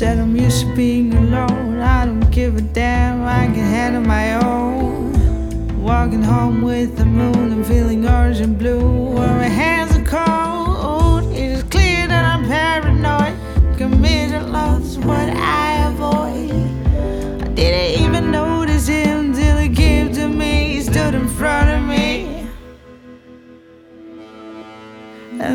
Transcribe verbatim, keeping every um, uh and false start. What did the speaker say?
Said I'm used to being alone. I don't give a damn, I can handle my own. Walking home with the moon, I'm feeling orange and blue. Where my hands are cold.